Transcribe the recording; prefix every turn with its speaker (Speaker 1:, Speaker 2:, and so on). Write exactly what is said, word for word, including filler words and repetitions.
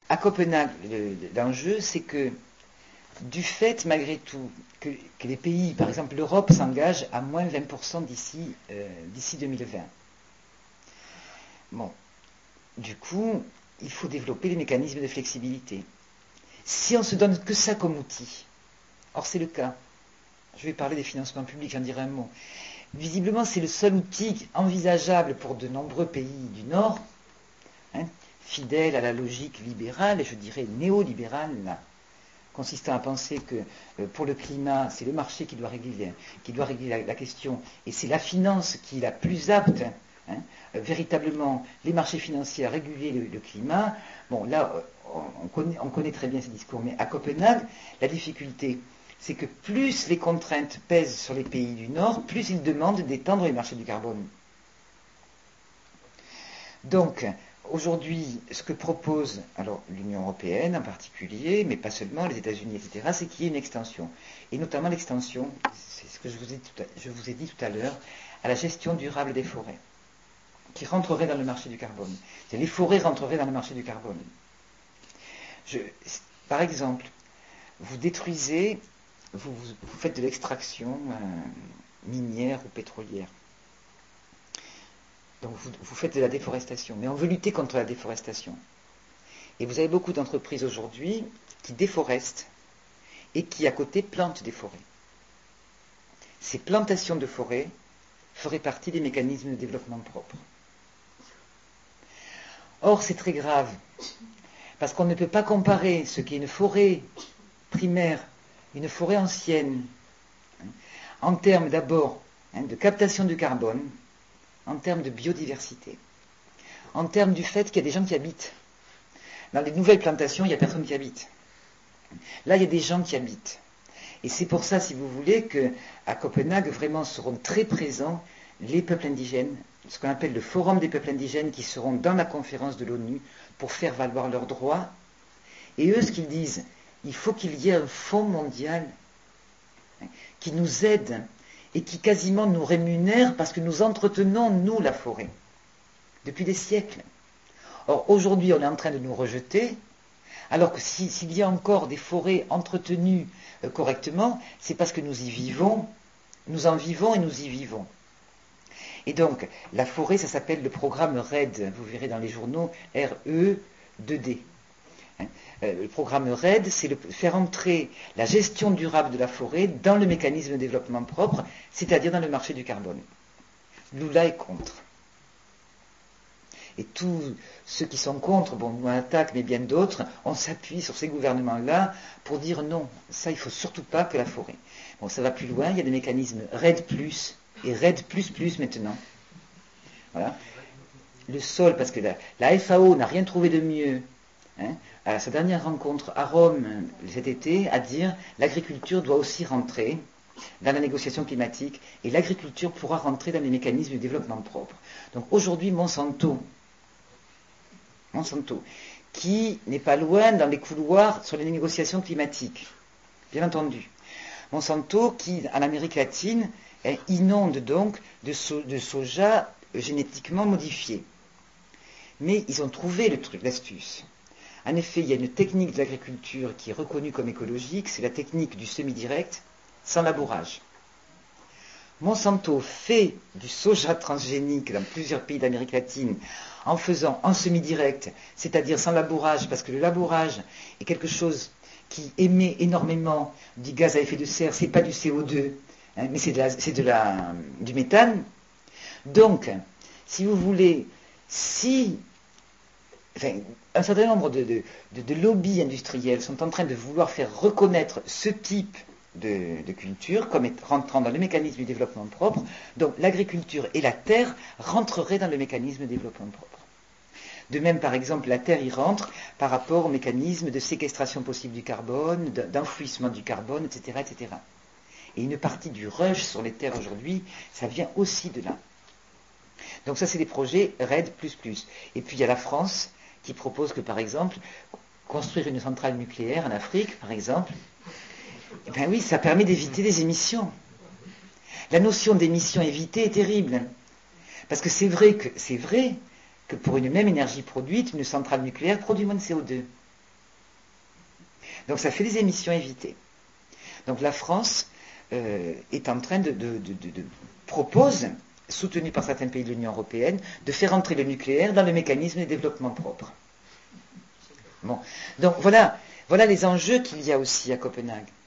Speaker 1: à Copenhague, le- l'enjeu, c'est que du fait, malgré tout, que, que les pays, par exemple l'Europe, s'engage à moins vingt pour cent d'ici euh, d'ici deux mille vingt. Bon, du coup, il faut développer les mécanismes de flexibilité. Si on se donne que ça comme outil, or c'est le cas, je vais parler des financements publics, j'en dirai un mot. Visiblement, c'est le seul outil envisageable pour de nombreux pays du Nord, hein, fidèles à la logique libérale, et je dirais néolibérale, là, consistant à penser que euh, pour le climat, c'est le marché qui doit régler, qui doit régler la, la question, et c'est la finance qui est la plus apte, hein, euh, véritablement, les marchés financiers à réguler le, le climat. Bon, là, euh, on, connaît, on connaît très bien ces discours, mais à Copenhague, la difficulté, c'est que plus les contraintes pèsent sur les pays du Nord, plus ils demandent d'étendre les marchés du carbone. Donc, aujourd'hui, ce que propose alors l'Union européenne en particulier, mais pas seulement, les États-Unis, et cetera, c'est qu'il y ait une extension. Et notamment l'extension, c'est ce que je vous ai, tout à, je vous ai dit tout à l'heure, à la gestion durable des forêts, qui rentrerait dans le marché du carbone. Les forêts rentreraient dans le marché du carbone. Je, par exemple, vous détruisez, vous, vous, vous faites de l'extraction euh, minière ou pétrolière. Donc vous, vous faites de la déforestation. Mais on veut lutter contre la déforestation. Et vous avez beaucoup d'entreprises aujourd'hui qui déforestent et qui, à côté, plantent des forêts. Ces plantations de forêts feraient partie des mécanismes de développement propre. Or, c'est très grave, parce qu'on ne peut pas comparer ce qu'est une forêt primaire, une forêt ancienne, hein, en termes d'abord hein, de captation de carbone, en termes de biodiversité, en termes du fait qu'il y a des gens qui habitent. Dans les nouvelles plantations, il n'y a personne qui habite. Là, il y a des gens qui habitent. Et c'est pour ça, si vous voulez, qu'à Copenhague, vraiment seront très présents les peuples indigènes, ce qu'on appelle le forum des peuples indigènes, qui seront dans la conférence de l'ONU pour faire valoir leurs droits. Et eux, ce qu'ils disent, il faut qu'il y ait un fonds mondial hein, qui nous aide et qui quasiment nous rémunère parce que nous entretenons, nous, la forêt, depuis des siècles. Or, aujourd'hui, on est en train de nous rejeter, alors que si, s'il y a encore des forêts entretenues euh, correctement, c'est parce que nous y vivons, nous en vivons et nous y vivons. Et donc, la forêt, ça s'appelle le programme RED, vous verrez dans les journaux, R E deux D. Hein, euh, le programme RED, c'est le, faire entrer la gestion durable de la forêt dans le mécanisme de développement propre, c'est-à-dire dans le marché du carbone. Lula est contre. Et tous ceux qui sont contre, bon, nous on attaque, mais bien d'autres, on s'appuie sur ces gouvernements-là pour dire non, ça il ne faut surtout pas que la forêt. Bon, ça va plus loin, il y a des mécanismes RED plus et RED plus plus maintenant. Voilà. Le sol, parce que la, la F A O n'a rien trouvé de mieux, hein, à sa dernière rencontre à Rome cet été, à dire l'agriculture doit aussi rentrer dans la négociation climatique et l'agriculture pourra rentrer dans les mécanismes de développement propre. Donc aujourd'hui, Monsanto, Monsanto, qui n'est pas loin dans les couloirs sur les négociations climatiques, bien entendu. Monsanto, qui, en Amérique latine, inonde donc de, so- de soja génétiquement modifié. Mais ils ont trouvé le truc, l'astuce. En effet, il y a une technique de l'agriculture qui est reconnue comme écologique, c'est la technique du semi-direct sans labourage. Monsanto fait du soja transgénique dans plusieurs pays d'Amérique latine en faisant en semi-direct, c'est-à-dire sans labourage, parce que le labourage est quelque chose qui émet énormément du gaz à effet de serre, c'est pas du C O deux, hein, mais c'est, de la, c'est de la, du méthane. Donc, si vous voulez, si enfin, un certain nombre de, de, de, de lobbies industriels sont en train de vouloir faire reconnaître ce type De, de culture comme rentrant dans le mécanisme du développement propre, donc l'agriculture et la terre rentreraient dans le mécanisme du développement propre. De même, par exemple, la terre y rentre par rapport au mécanisme de séquestration possible du carbone, d'enfouissement du carbone, et cetera, et cetera. Et une partie du rush sur les terres aujourd'hui, ça vient aussi de là. Donc ça, c'est des projets RED plus plus. Et puis il y a la France qui propose que, par exemple, construire une centrale nucléaire en Afrique, par exemple, eh bien oui, ça permet d'éviter des émissions. La notion d'émission évitée est terrible. Parce que c'est vrai que, c'est vrai que pour une même énergie produite, une centrale nucléaire produit moins de C O deux. Donc ça fait des émissions évitées. Donc la France euh, est en train de, de, de, de, de propose, soutenue par certains pays de l'Union européenne, de faire entrer le nucléaire dans le mécanisme de développement propre. Bon, donc voilà, voilà les enjeux qu'il y a aussi à Copenhague.